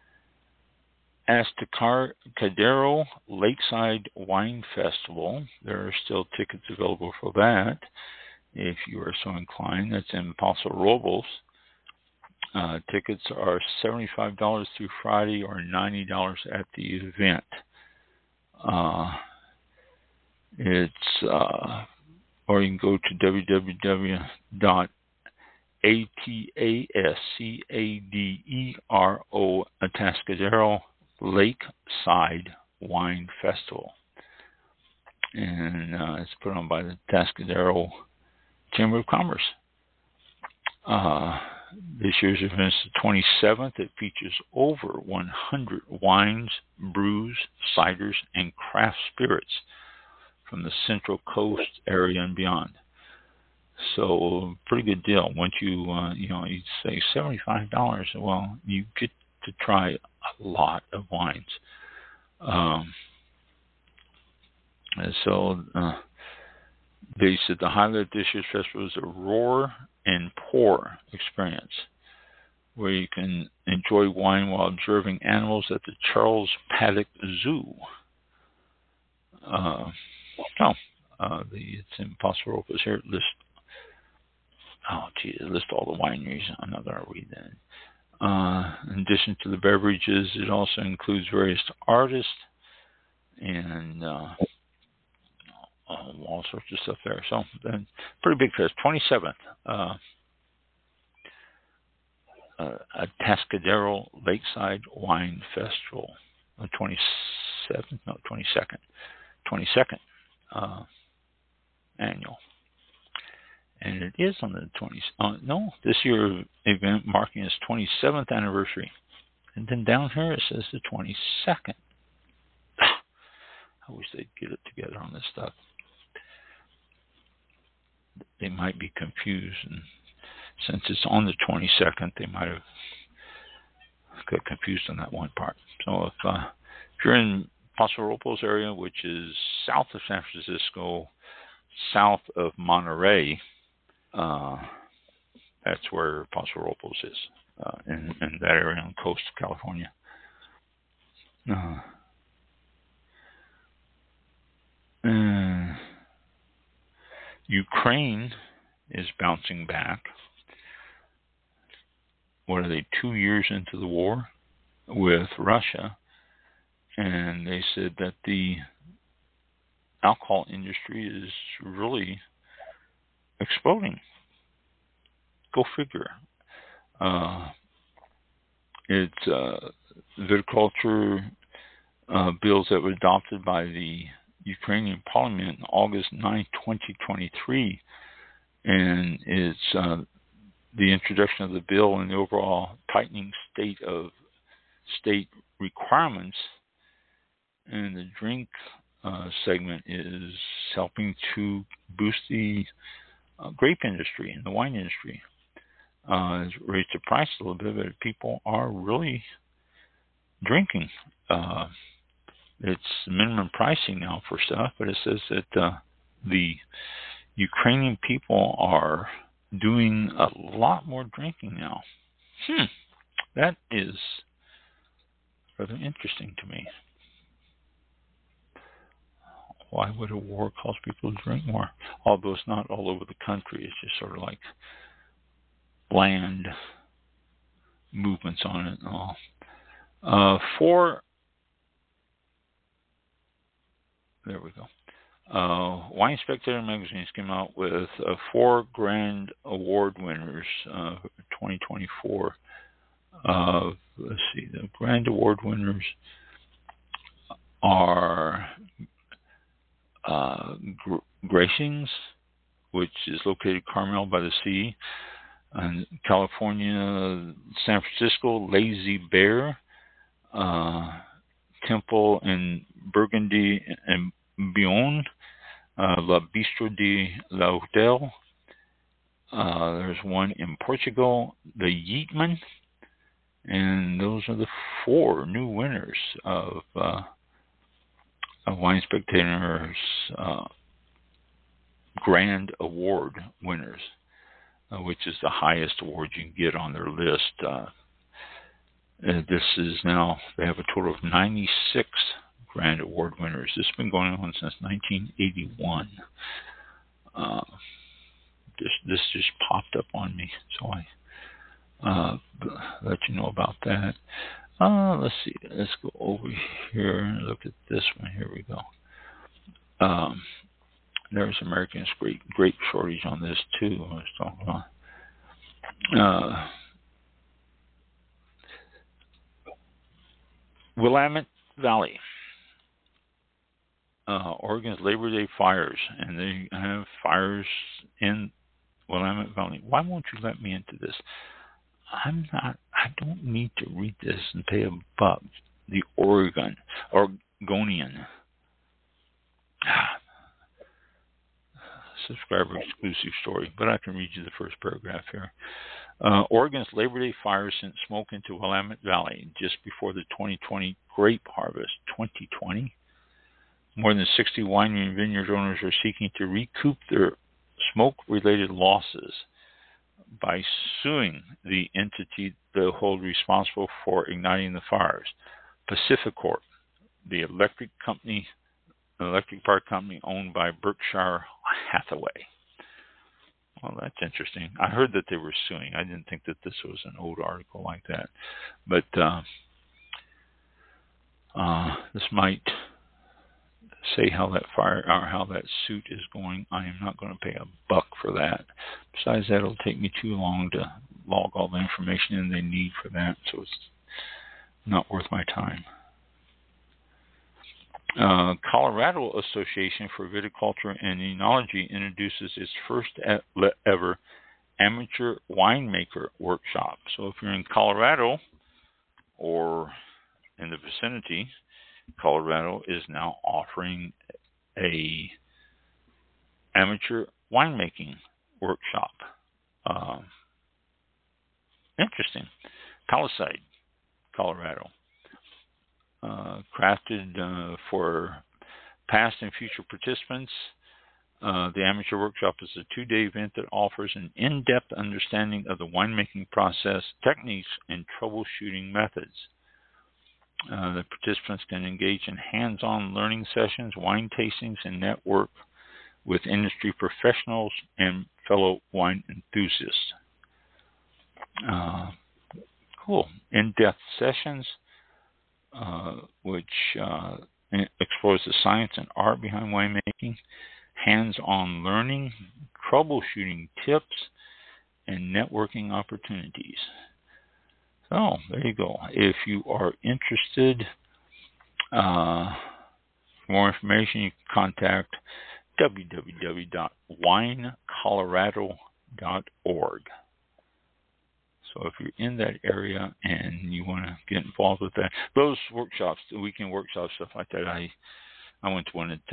Estacadero Lakeside Wine Festival. There are still tickets available for that, if you are so inclined. That's in Paso Robles. Tickets are $75 through Friday or $90 at the event. Or you can go to www.atascadero Atascadero Lakeside Wine Festival. And it's put on by the Atascadero Chamber of Commerce. This year's event is the 27th. It features over 100 wines, brews, ciders, and craft spirits from the Central Coast area and beyond. So, pretty good deal. Once you say $75, well, you get to try a lot of wines. And so they said the highlight of this year's festival is a roar and pour experience, where you can enjoy wine while observing animals at the Charles Paddock Zoo. It's in Paso Robles here. It lists all the wineries. I'm not going to read that. In addition to the beverages, it also includes various artists and all sorts of stuff there. So, pretty big fest. 27th. Atascadero Lakeside Wine Festival. 22nd annual. And it is on the 20th. This year event marking its 27th anniversary. And then down here it says the 22nd. I wish they'd get it together on this stuff. They might be confused, and since it's on the 22nd, they might have got confused on that one part. So if you're in Paso Robles area, which is south of San Francisco, south of Monterey, that's where Paso Robles is, in that area on the coast of California. Ukraine is bouncing back. What are they, 2 years into the war with Russia? And they said that the alcohol industry is really exploding. Go figure. It's viticulture bills that were adopted by the Ukrainian Parliament on August 9, 2023, and it's the introduction of the bill and the overall tightening of state requirements, and the drink segment is helping to boost the grape industry and the wine industry. It's raised the price a little bit, but people are really drinking. It's minimum pricing now for stuff, but it says that the Ukrainian people are doing a lot more drinking now. That is rather interesting to me. Why would a war cause people to drink more? Although it's not all over the country. It's just sort of like bland movements on it and all. There we go. Wine Spectator magazines came out with 4 grand award winners 2024. Let's see, the grand award winners are Gracings, which is located Carmel by the Sea, and California, San Francisco, Lazy Bear, Temple in Burgundy and Beyond, La Bistro de la Hotel. There's one in Portugal, the Yeatman, and those are the 4 new winners of Wine Spectator's Grand Award winners, which is the highest award you can get on their list. This is now, they have a total of 96 Grand Award winners. This has been going on since 1981. This just popped up on me, so I let you know about that. Let's see. Let's go over here and look at this one. Here we go. There's American's grape shortage on this too. I was talking about. Willamette Valley. Oregon's Labor Day fires, and they have fires in Willamette Valley. Why won't you let me into this? I don't need to read this and pay $1. The Oregonian. Subscriber exclusive story, but I can read you the first paragraph here. Oregon's Labor Day fires sent smoke into Willamette Valley just before the 2020 grape harvest. 2020? More than 60 wine and vineyard owners are seeking to recoup their smoke-related losses by suing the entity they hold responsible for igniting the fires, PacifiCorp, the electric power company owned by Berkshire Hathaway. Well, that's interesting. I heard that they were suing. I didn't think that this was an old article like that. But this might say how that fire or how that suit is going. I am not going to pay a buck for that. Besides that, it'll take me too long to log all the information in they need for that, so it's not worth my time. Colorado Association for Viticulture and Enology introduces its first ever amateur winemaker workshop. So if you're in Colorado or in the vicinity, Colorado is now offering a amateur winemaking workshop. Interesting. Palisade, Colorado. Crafted for past and future participants. The amateur workshop is a 2-day event that offers an in-depth understanding of the winemaking process, techniques, and troubleshooting methods. The participants can engage in hands-on learning sessions, wine tastings, and network with industry professionals and fellow wine enthusiasts. Cool. In-depth sessions, which explores the science and art behind winemaking, hands-on learning, troubleshooting tips, and networking opportunities. So, there you go. If you are interested, for more information, you can contact www.winecolorado.org. So if you're in that area and you want to get involved with that, those workshops, the weekend workshops, stuff like that, I went to one at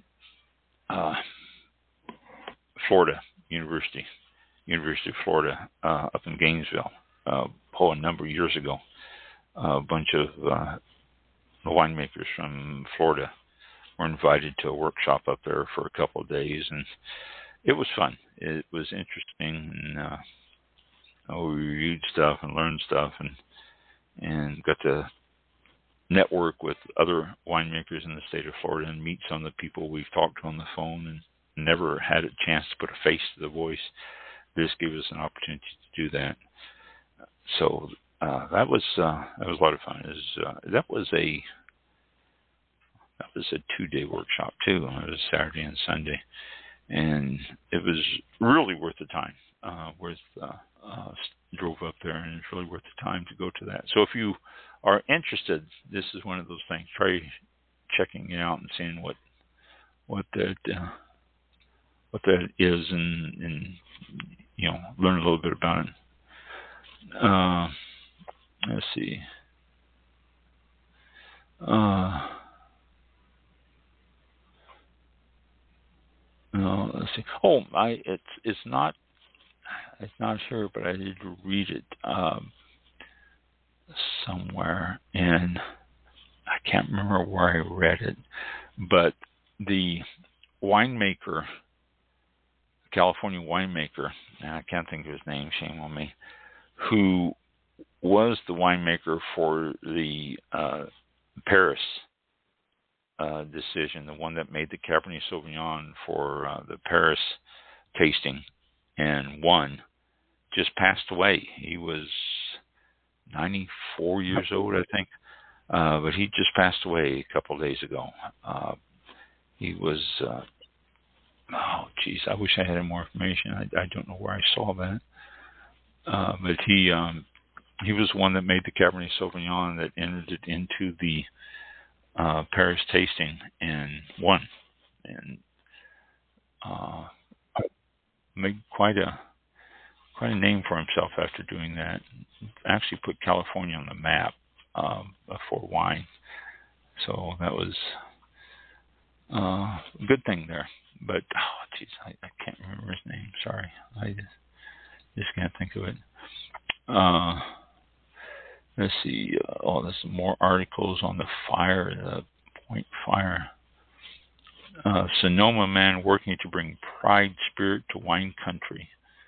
Florida University of Florida, up in Gainesville, a number of years ago. A bunch of winemakers from Florida were invited to a workshop up there for a couple of days, and it was fun. It was interesting, and we reviewed stuff and learned stuff, and got to network with other winemakers in the state of Florida and meet some of the people we've talked to on the phone and never had a chance to put a face to the voice. This gave us an opportunity to do that. So that was a lot of fun. That was a 2-day workshop too. It was Saturday and Sunday, and it was really worth the time. Drove up there, and it's really worth the time to go to that. So if you are interested, this is one of those things. Try checking it out and seeing what that is, and learn a little bit about it. Let's see. Let's see. Oh, it's not here, but I did read it somewhere, and I can't remember where I read it, but the winemaker, California winemaker, and I can't think of his name, shame on me, who was the winemaker for the Paris decision, the one that made the Cabernet Sauvignon for the Paris tasting and won, just passed away. He was 94 years old, I think, but he just passed away a couple of days ago. He was, I wish I had more information. I don't know where I saw that. But he was one that made the Cabernet Sauvignon that entered it into the Paris tasting and won, and made quite a name for himself after doing that. Actually put California on the map for wine. So that was a good thing there. But I can't remember his name. Sorry, I just can't think of it. Let's see. There's some more articles on the fire, the Point Fire. Sonoma man working to bring pride spirit to wine country.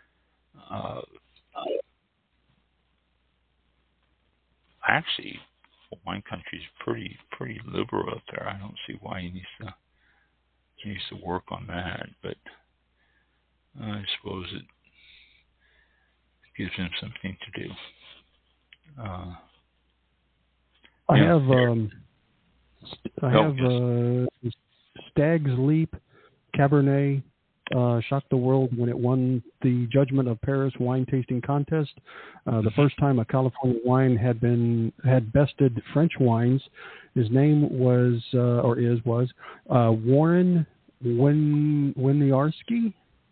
Actually, wine country is pretty liberal up there. I don't see why he needs to work on that, but I suppose it gives him something to do. I have Stag's Leap Cabernet shocked the world when it won the Judgment of Paris wine tasting contest. The first time a California wine had bested French wines. His name was Warren Winiarski.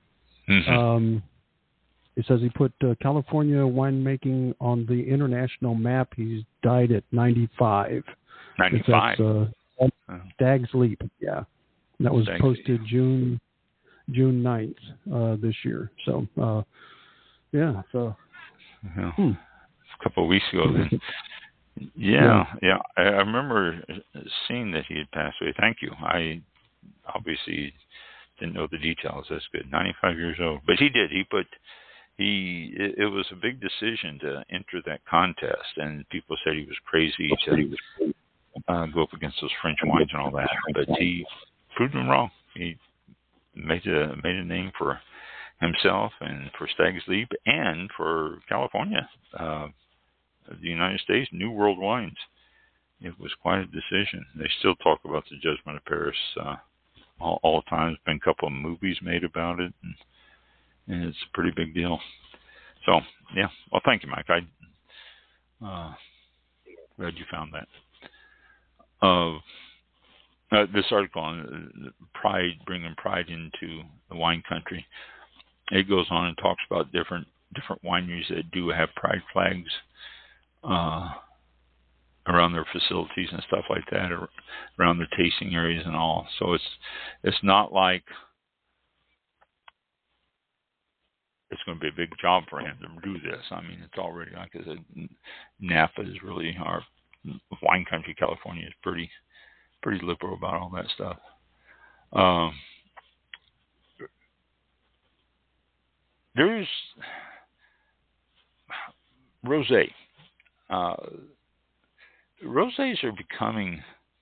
It says he put California winemaking on the international map. He's died at 95. 95. Stag's Leap, yeah. And that was posted June 9th this year. So, yeah. So, a couple of weeks ago. Then. Yeah. I remember seeing that he had passed away. Thank you. I obviously didn't know the details. That's good. 95 years old, but he did. It was a big decision to enter that contest, and people said he was crazy to go up against those French wines and all that. But he proved them wrong. He made a name for himself and for Stag's Leap and for California, the United States, New World Wines. It was quite a decision. They still talk about the Judgment of Paris all the time. There's been a couple of movies made about it, and it's a pretty big deal. So, yeah. Well, thank you, Mike. Glad you found that. This article on pride, bringing pride into the wine country, it goes on and talks about different wineries that do have pride flags around their facilities and stuff like that, or around their tasting areas and all. So it's not like it's going to be a big job for him to do this. I mean, it's already, like I said, Napa is really, our wine country, California is pretty liberal about all that stuff. There's rosé. Rosés are becoming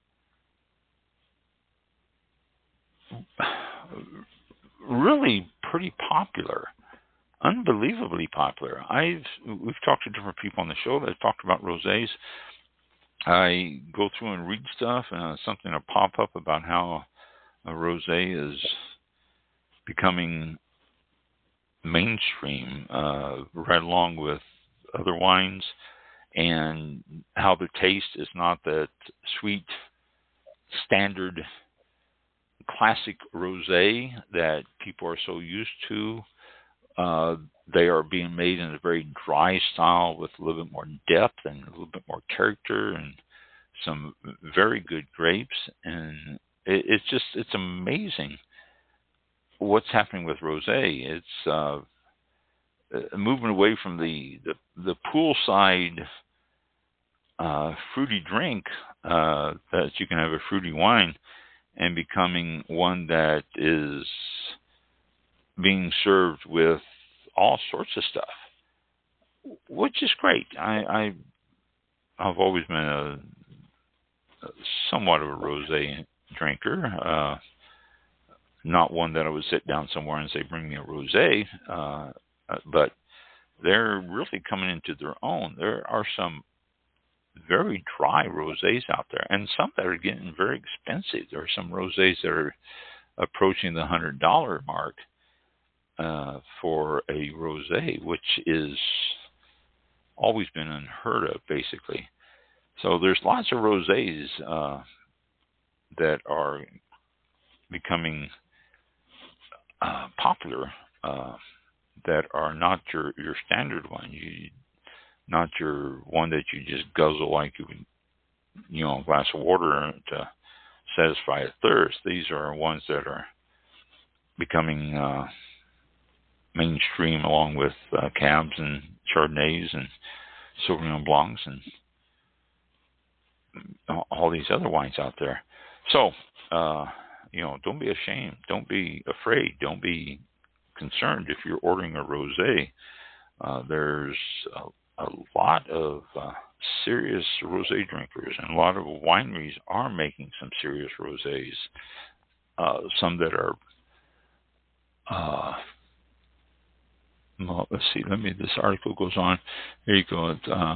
really pretty popular, unbelievably popular. We've talked to different people on the show that have talked about rosés. I go through and read stuff, and something will pop up about how a rosé is becoming mainstream, right along with other wines, and how the taste is not that sweet, standard, classic rosé that people are so used to. They are being made in a very dry style with a little bit more depth and a little bit more character and some very good grapes. And it's amazing what's happening with rosé. It's moving away from the poolside fruity drink that you can have a fruity wine, and becoming one that is being served with all sorts of stuff, which is great. I've always been somewhat of a rosé drinker, not one that I would sit down somewhere and say, bring me a rosé, but they're really coming into their own. There are some very dry rosés out there, and some that are getting very expensive. There are some rosés that are approaching the $100 mark for a rosé, which is always been unheard of, basically. So there's lots of rosés that are becoming popular, that are not your standard one. Not your one that you just guzzle like you would, a glass of water to satisfy a thirst. These are ones that are becoming mainstream, along with Cabs and Chardonnays and Sauvignon Blancs and all these other wines out there. So, don't be ashamed. Don't be afraid. Don't be concerned if you're ordering a rosé. There's a lot of serious rosé drinkers, and a lot of wineries are making some serious rosés. Some that are, let's see. This article goes on. Here you go.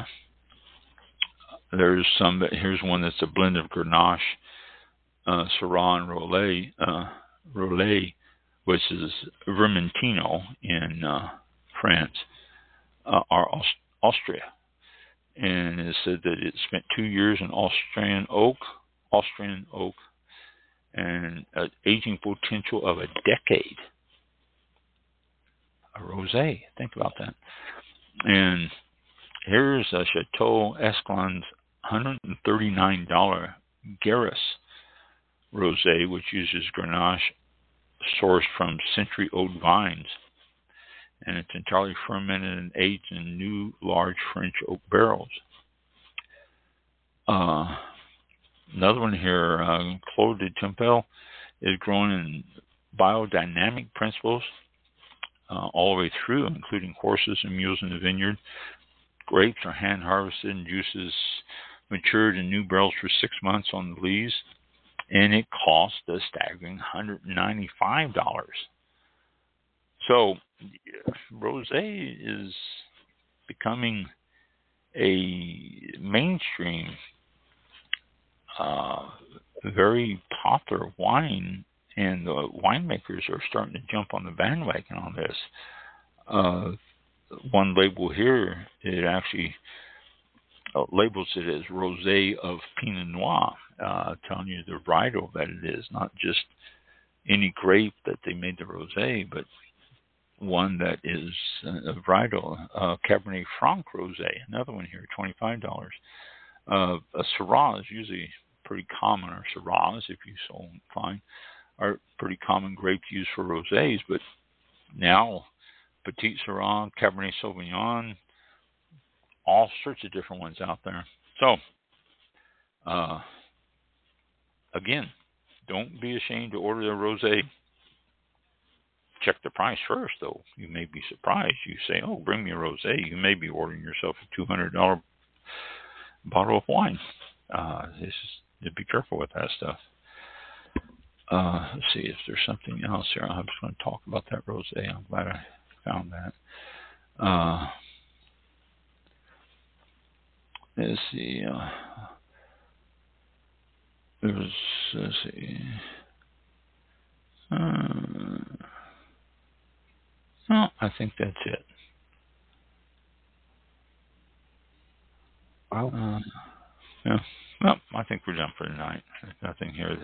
There's some. Here's one that's a blend of Grenache, Syrah, and Rollet, which is Vermentino in France, or Austria. And it said that it spent 2 years in Austrian oak, and an aging potential of a decade. A rosé. Think about that. And here's a Chateau Escland's $139 Garris rosé, which uses Grenache sourced from century-old vines, and it's entirely fermented and aged in new large French oak barrels. Another one here, Clos de Tempel, is grown in biodynamic principles all the way through, including horses and mules in the vineyard. Grapes are hand harvested and juices matured in new barrels for 6 months on the lees, and it costs a staggering $195. So, rosé is becoming a mainstream, very popular wine, and the winemakers are starting to jump on the bandwagon on this. One label here, it actually labels it as rosé of Pinot Noir, telling you the varietal that it is, not just any grape that they made the rosé, but one that is a varietal, Cabernet Franc rosé. Another one here, $25. A Syrah is usually pretty common, or Syrahs, if you so inclined, are pretty common grapes used for rosés, but now Petit Syrah, Cabernet Sauvignon, all sorts of different ones out there. So, again, don't be ashamed to order a rosé. Check the price first, though. You may be surprised. You say, "Oh, bring me a rosé." You may be ordering yourself a $200 bottle of wine. Be careful with that stuff. Let's see if there's something else here. I'm just going to talk about that rosé. I'm glad I found that. Let's see. Let's see. No, I think that's it. Wow. Yeah. Well, I think we're done for tonight. There's nothing here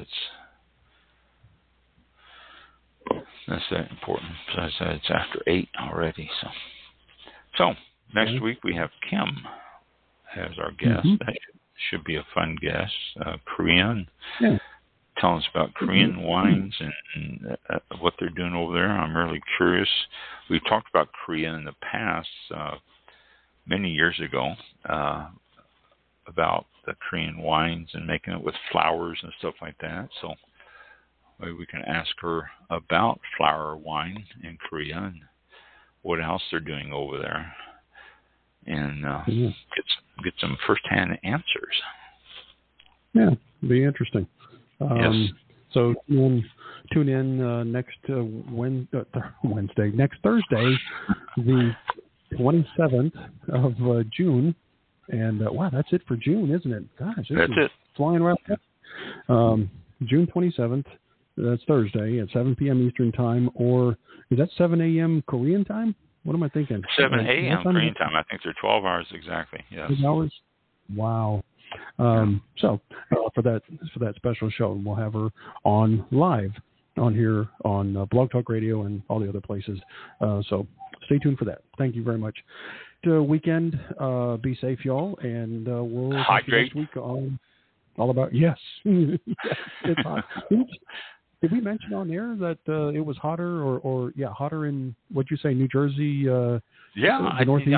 that's that important. As I said, it's after 8 already. So next week we have Kim as our guest. Mm-hmm. That should be a fun guest. Korean. Yeah. Tell us about Korean wines and what they're doing over there. I'm really curious. We've talked about Korea in the past, many years ago, about the Korean wines and making it with flowers and stuff like that. So maybe we can ask her about flower wine in Korea and what else they're doing over there, and get some firsthand answers. Yeah, it'll be interesting. Yes. So tune in next Wednesday, next Thursday, the 27th of June. And wow, that's it for June, isn't it? Gosh, that's it. Flying right up. June 27th, that's Thursday at 7 p.m. Eastern Time, or is that 7 a.m. Korean time? What am I thinking? 7 a.m. Korean time. I think they're 12 hours exactly. Yes. 12 hours? Wow. So for that special show, we'll have her on live on here on Blog Talk Radio and all the other places. So stay tuned for that. Thank you very much. Weekend, be safe, y'all, and we'll hydrate next week all about yes. Yes, it's hot. Did we mention on air that it was hotter hotter in, what'd you say, New Jersey? The Northeast?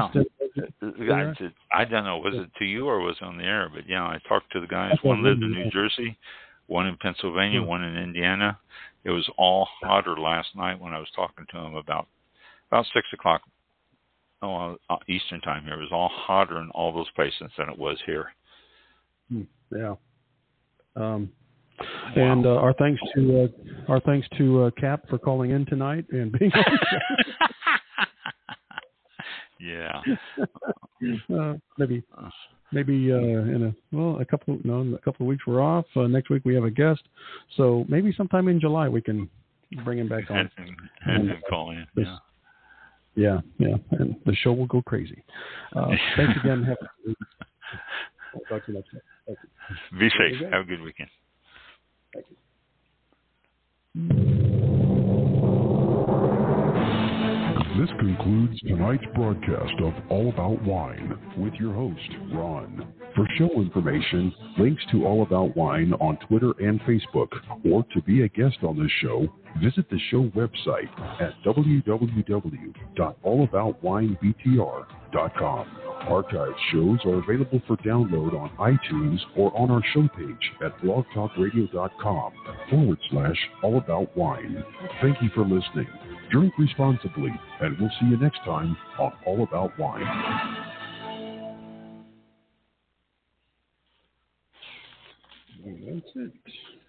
I don't know. Was it to you or was it on the air? But yeah, I talked to the guys. One lived in New Jersey, one in Pennsylvania, one in Indiana. It was all hotter last night when I was talking to them about 6 o'clock Eastern time here. It was all hotter in all those places than it was here. Yeah. And our thanks to Cap for calling in tonight and being on the show. Yeah. Maybe in a couple of weeks we're off. Next week we have a guest, so maybe sometime in July we can bring him back on and call in. Yeah, and the show will go crazy. Thanks again. I'll talk to you next time. Thank you. Be safe. Have a good weekend. Thank you. This concludes tonight's broadcast of All About Wine with your host, Ron. For show information, links to All About Wine on Twitter and Facebook, or to be a guest on this show, visit the show website at www.allaboutwinebtr.com. Archived shows are available for download on iTunes or on our show page at blogtalkradio.com/allaboutwine. Thank you for listening. Drink responsibly, and we'll see you next time on All About Wine. That's it.